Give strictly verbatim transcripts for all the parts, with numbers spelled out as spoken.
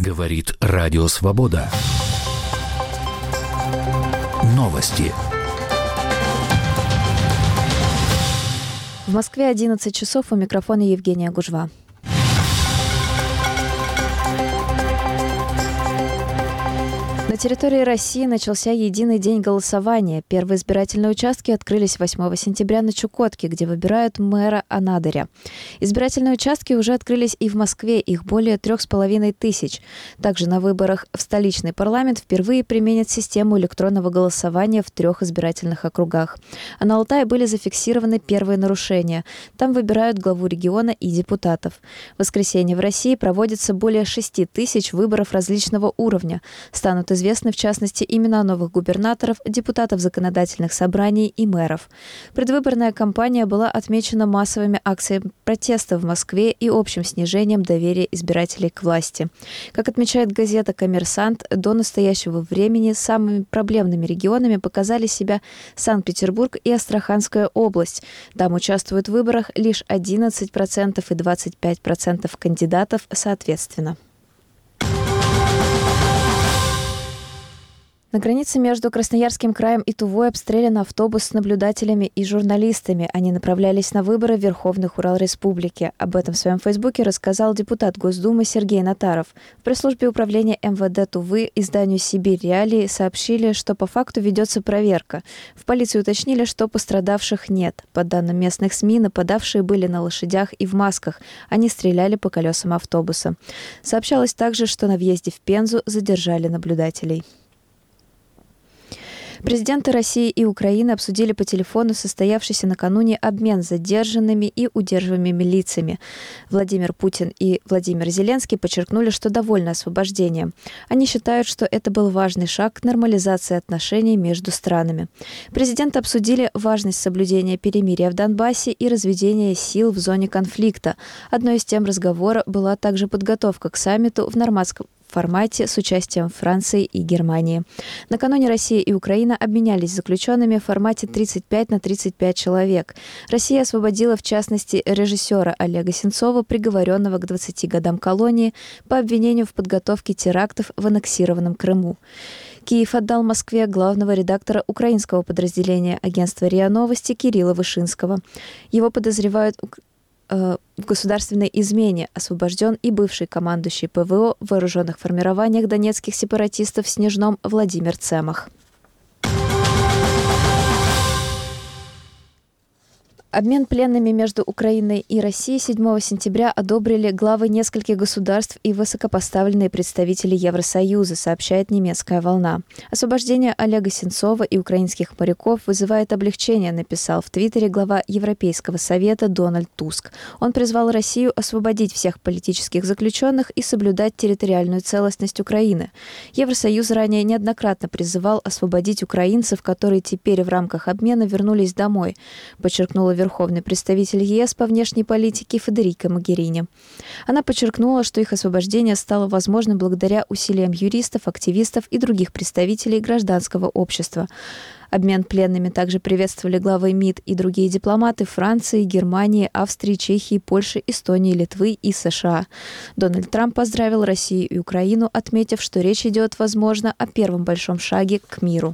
Говорит Радио Свобода. Новости. В Москве одиннадцать часов, у микрофона Евгения Гужва. На территории России начался единый день голосования. Первые избирательные участки открылись восьмого сентября на Чукотке, где выбирают мэра Анадыря. Избирательные участки уже открылись и в Москве, их более трех с половиной тысяч. Также на выборах в столичный парламент впервые применят систему электронного голосования в трех избирательных округах. А на Алтае были зафиксированы первые нарушения. Там выбирают главу региона и депутатов. В воскресенье в России проводится более шести тысяч выборов различного уровня. Станут известны Известны, в частности, имена новых губернаторов, депутатов законодательных собраний и мэров. Предвыборная кампания была отмечена массовыми акциями протеста в Москве и общим снижением доверия избирателей к власти. Как отмечает газета «Коммерсант», до настоящего времени самыми проблемными регионами показали себя Санкт-Петербург и Астраханская область. Там участвуют в выборах лишь одиннадцать процентов и двадцать пять процентов кандидатов соответственно. На границе между Красноярским краем и Тувой обстрелян автобус с наблюдателями и журналистами. Они направлялись на выборы в Верховных Урал-Республики. Об этом в своем фейсбуке рассказал депутат Госдумы Сергей Натаров. В пресс-службе управления эм вэ дэ Тувы изданию «Сибирь Реалии» сообщили, что по факту ведется проверка. В полиции уточнили, что пострадавших нет. По данным местных СМИ, нападавшие были на лошадях и в масках. Они стреляли по колесам автобуса. Сообщалось также, что на въезде в Пензу задержали наблюдателей. Президенты России и Украины обсудили по телефону состоявшийся накануне обмен задержанными и удерживаемыми лицами. Владимир Путин и Владимир Зеленский подчеркнули, что довольны освобождением. Они считают, что это был важный шаг к нормализации отношений между странами. Президенты обсудили важность соблюдения перемирия в Донбассе и разведения сил в зоне конфликта. Одной из тем разговора была также подготовка к саммиту в нормандском формате с участием Франции и Германии. Накануне Россия и Украина обменялись заключенными в формате тридцать пять на тридцать пять человек. Россия освободила, в частности, режиссера Олега Сенцова, приговоренного к двадцати годам колонии по обвинению в подготовке терактов в аннексированном Крыму. Киев отдал Москве главного редактора украинского подразделения агентства РИА Новости Кирилла Вышинского. Его подозревают в государственной измене. Освобожден и бывший командующий пэ вэ о в вооруженных формированиях донецких сепаратистов в Снежном Владимир Цемах. Обмен пленными между Украиной и Россией седьмого сентября одобрили главы нескольких государств и высокопоставленные представители Евросоюза, сообщает немецкая «Волна». Освобождение Олега Сенцова и украинских моряков вызывает облегчение, написал в Твиттере глава Европейского совета Дональд Туск. Он призвал Россию освободить всех политических заключенных и соблюдать территориальную целостность Украины. Евросоюз ранее неоднократно призывал освободить украинцев, которые теперь в рамках обмена вернулись домой, подчеркнула верховный представитель е эс по внешней политике Федерика Могерини. Она подчеркнула, что их освобождение стало возможным благодаря усилиям юристов, активистов и других представителей гражданского общества. Обмен пленными также приветствовали главы МИД и другие дипломаты Франции, Германии, Австрии, Чехии, Польши, Эстонии, Литвы и США. Дональд Трамп поздравил Россию и Украину, отметив, что речь идет, возможно, о первом большом шаге к миру.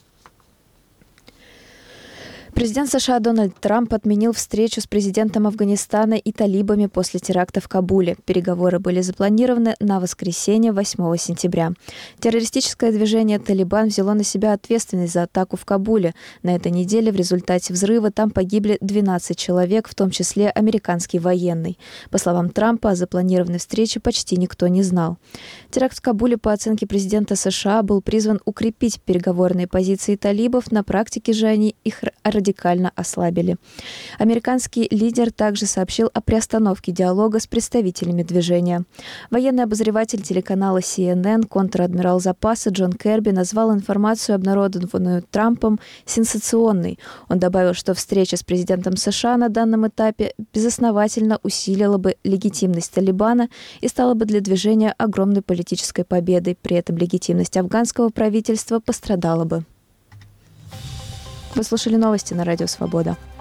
Президент США Дональд Трамп отменил встречу с президентом Афганистана и талибами после теракта в Кабуле. Переговоры были запланированы на воскресенье, восьмого сентября. Террористическое движение «Талибан» взяло на себя ответственность за атаку в Кабуле. На этой неделе в результате взрыва там погибли двенадцать человек, в том числе американский военный. По словам Трампа, о запланированной встрече почти никто не знал. Теракт в Кабуле, по оценке президента США, был призван укрепить переговорные позиции талибов. На практике же они их радикально ослабили. Американский лидер также сообщил о приостановке диалога с представителями движения. Военный обозреватель телеканала си эн эн, контр-адмирал запаса Джон Керби назвал информацию, обнародованную Трампом, сенсационной. Он добавил, что встреча с президентом США на данном этапе безосновательно усилила бы легитимность Талибана и стала бы для движения огромной политической победой. При этом легитимность афганского правительства пострадала бы. Вы слушали новости на Радио Свобода.